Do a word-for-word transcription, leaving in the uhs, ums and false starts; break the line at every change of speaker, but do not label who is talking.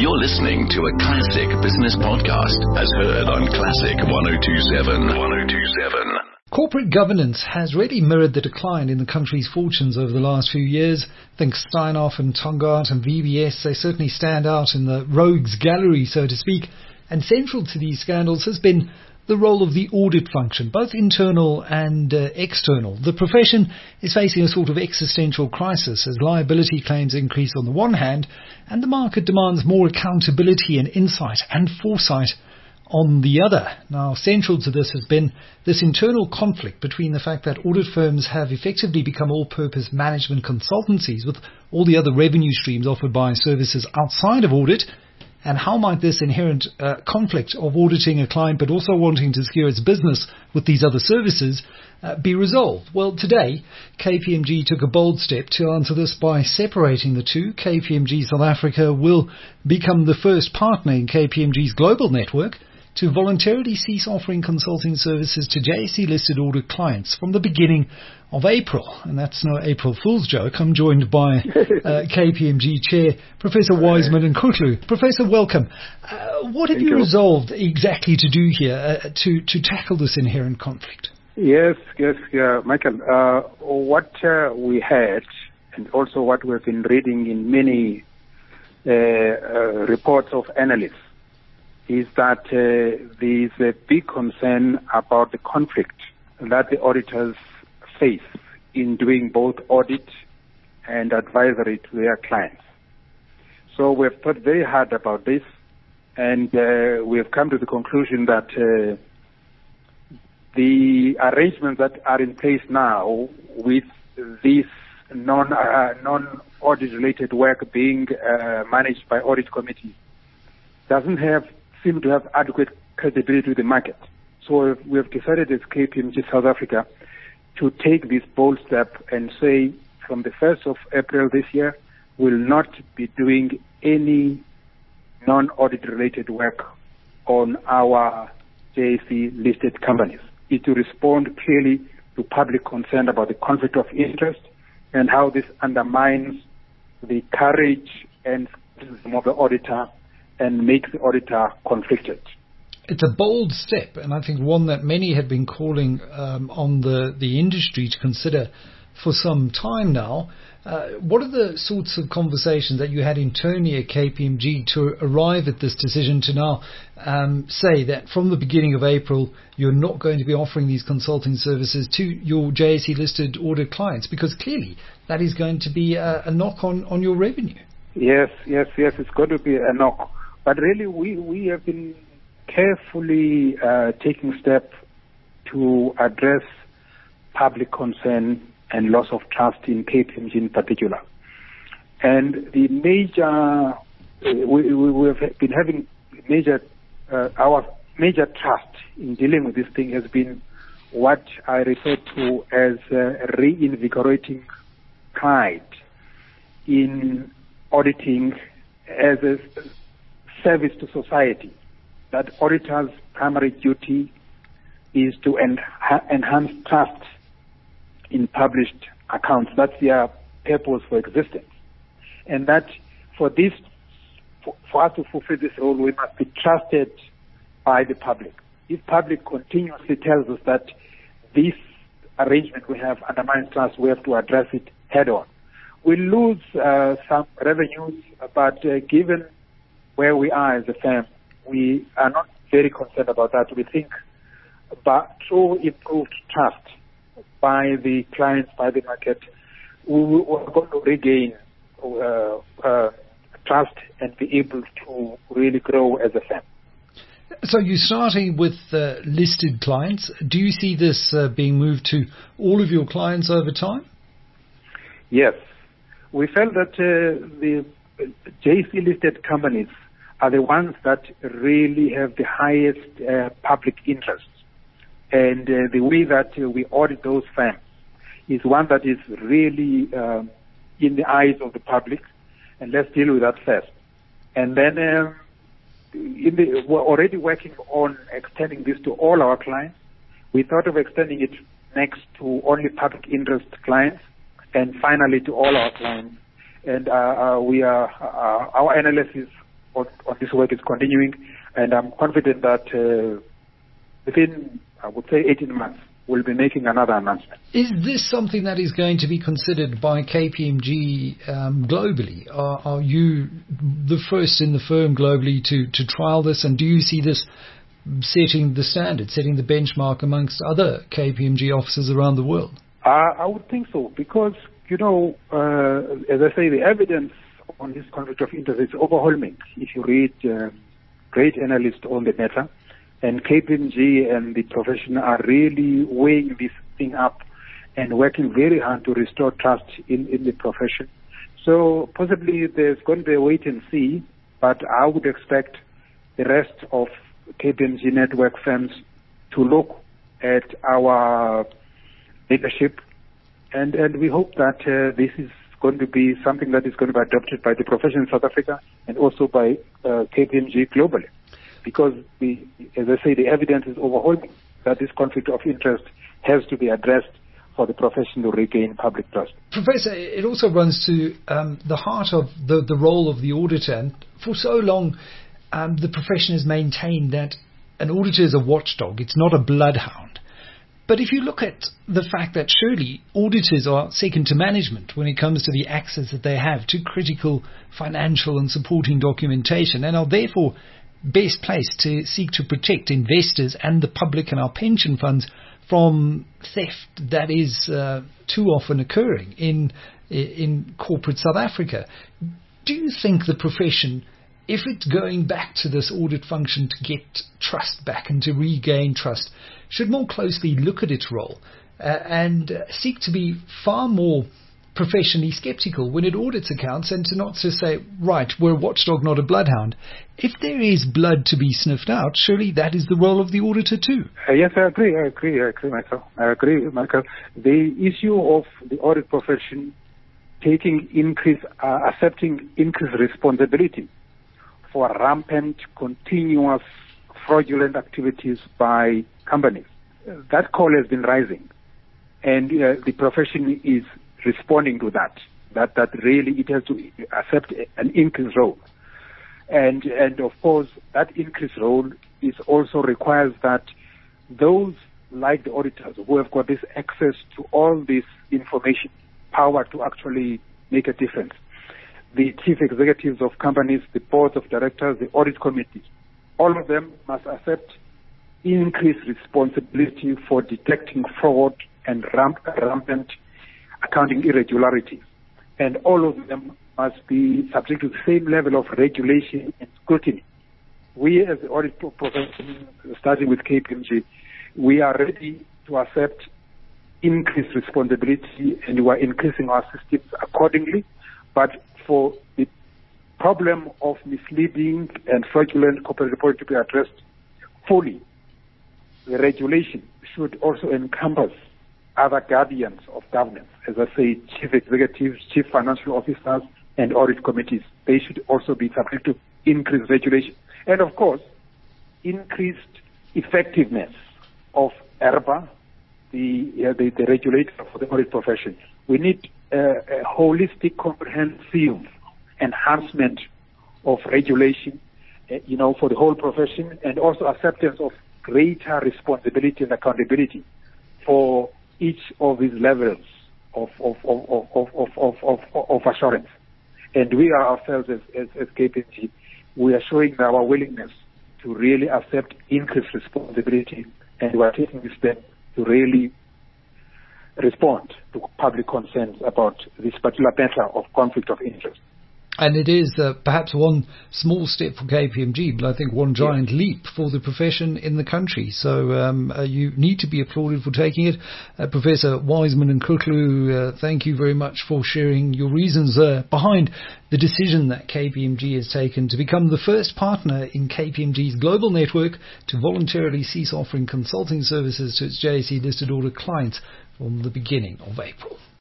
You're listening to a classic business podcast as heard on Classic one oh two point seven. one oh two point seven.
Corporate governance has really mirrored the decline in the country's fortunes over the last few years. Think Steinhoff and Tongaat and V B S, they certainly stand out in the rogues gallery, so to speak. And central to these scandals has been the role of the audit function, both internal and uh, external. The profession is facing a sort of existential crisis as liability claims increase on the one hand, and the market demands more accountability and insight and foresight on the other. Now, central to this has been this internal conflict between the fact that audit firms have effectively become all-purpose management consultancies with all the other revenue streams offered by services outside of audit. And how might this inherent uh, conflict of auditing a client but also wanting to secure its business with these other services uh, be resolved? Well, today, K P M G took a bold step to answer this by separating the two. K P M G South Africa will become the first partner in K P M G's global network to voluntarily cease offering consulting services to J S E-listed audit clients from the beginning of April. And that's no April Fool's joke. I'm joined by uh, K P M G Chair, Professor Wiseman and Kutlu. Professor, welcome. Uh, what have you, you resolved exactly to do here uh, to, to tackle this inherent conflict?
Yes, yes, yeah, Michael. Uh, what uh, we had, and also what we've been reading in many uh, uh, reports of analysts, is that uh, there is a big concern about the conflict that the auditors face in doing both audit and advisory to their clients. So we've thought very hard about this, and uh, we have come to the conclusion that uh, the arrangements that are in place now with this non, uh, non-audit related work being uh, managed by audit committees doesn't have seem to have adequate credibility to the market. So we have decided as K P M G South Africa to take this bold step and say from the first of April this year, we'll not be doing any non-audit related work on our J S E listed companies. It to respond clearly to public concern about the conflict of interest and how this undermines the courage and skills of the auditor and makes the auditor conflicted.
It's a bold step, and I think one that many had been calling um, on the, the industry to consider for some time now. Uh, what are the sorts of conversations that you had internally at K P M G to arrive at this decision to now um, say that from the beginning of April you're not going to be offering these consulting services to your J S E-listed audit clients, because clearly that is going to be a, a knock on, on your revenue?
Yes, yes, yes, it's going to be a knock. But really, we, we have been carefully uh, taking steps to address public concern and loss of trust in K P M G in particular. And the major, uh, we, we have been having major, uh, our major trust in dealing with this thing has been what I refer to as uh, reinvigorating pride in auditing as a service to society. That auditors' primary duty is to enha- enhance trust in published accounts. That's their purpose for existence. And that for this, for, for us to fulfill this role, we must be trusted by the public. If public continuously tells us that this arrangement we have undermines trust, we have to address it head on. We lose uh, some revenues, but uh, given where we are as a firm, we are not very concerned about that. We think but through improved trust by the clients, by the market, we are going to regain uh, uh, trust and be able to really grow as a firm.
So you're starting with uh, listed clients. Do you see this uh, being moved to all of your clients over time?
Yes. We felt that uh, the J S E-listed companies are the ones that really have the highest uh, public interest. And uh, the way that uh, we audit those firms is one that is really um, in the eyes of the public. And let's deal with that first. And then um, in the, we're already working on extending this to all our clients. We thought of extending it next to only public interest clients, and finally to all our clients. And uh, uh, we are uh, our analysis on, on this work is continuing, and I'm confident that uh, within, I would say, eighteen months, we'll be making another announcement.
Is this something that is going to be considered by K P M G um, globally? Are, are you the first in the firm globally to, to trial this, and do you see this setting the standard, setting the benchmark amongst other K P M G offices around the world?
Uh, I would think so, because, you know, uh, as I say, the evidence on this conflict of interest is overwhelming. If you read uh, great analysts on the matter, and K P M G and the profession are really weighing this thing up and working very hard to restore trust in, in the profession. So possibly there's going to be a wait and see, but I would expect the rest of K P M G network firms to look at our leadership, and, and we hope that uh, this is going to be something that is going to be adopted by the profession in South Africa and also by uh, K P M G globally. Because, the, as I say, the evidence is overwhelming that this conflict of interest has to be addressed for the profession to regain public trust.
Professor, it also runs to um, the heart of the, the role of the auditor. And for so long, um, the profession has maintained that an auditor is a watchdog. It's not a bloodhound. But if you look at the fact that surely auditors are second to management when it comes to the access that they have to critical financial and supporting documentation, and are therefore best placed to seek to protect investors and the public and our pension funds from theft that is uh, too often occurring in in corporate South Africa. Do you think the profession, if it's going back to this audit function to get trust back and to regain trust, should more closely look at its role uh, and uh, seek to be far more professionally skeptical when it audits accounts, and to not just say, right, we're a watchdog, not a bloodhound? If there is blood to be sniffed out, surely that is the role of the auditor too.
Uh, yes, I agree, I agree, I agree, Michael. I agree, Michael. The issue of the audit profession taking increase, uh, accepting increased responsibility for rampant, continuous, fraudulent activities by companies, uh, that call has been rising, and uh, the profession is responding to that, that that really it has to accept an increased role. And and of course, that increased role is also requires that those like the auditors who have got this access to all this information, power to actually make a difference, the chief executives of companies, the boards of directors, the audit committees, all of them must accept increased responsibility for detecting fraud and ramp, rampant accounting irregularities, and all of them must be subject to the same level of regulation and scrutiny. We as the audit profession, starting with K P M G, we are ready to accept increased responsibility, and we are increasing our systems accordingly. But for the problem of misleading and fraudulent corporate reporting to be addressed fully, the regulation should also encompass other guardians of governance, as I say, chief executives, chief financial officers, and audit committees. They should also be subject to increased regulation. And of course, increased effectiveness of I R B A, the, uh, the, the regulator for the audit profession. We need uh, a holistic, comprehensive enhancement of regulation, uh, you know, for the whole profession, and also acceptance of greater responsibility and accountability for each of these levels of of of of of of, of, of assurance. And we are ourselves as, as, as K P M G, we are showing our willingness to really accept increased responsibility, and we are taking this step to really respond to public concerns about this particular matter of conflict of interest.
And it is uh, perhaps one small step for K P M G, but I think one giant yes. leap for the profession in the country. So um, uh, you need to be applauded for taking it. Uh, Professor Wiseman and Kuklu, uh, thank you very much for sharing your reasons uh, behind the decision that K P M G has taken to become the first partner in K P M G's global network to voluntarily cease offering consulting services to its J S E-listed audit clients from the beginning of April.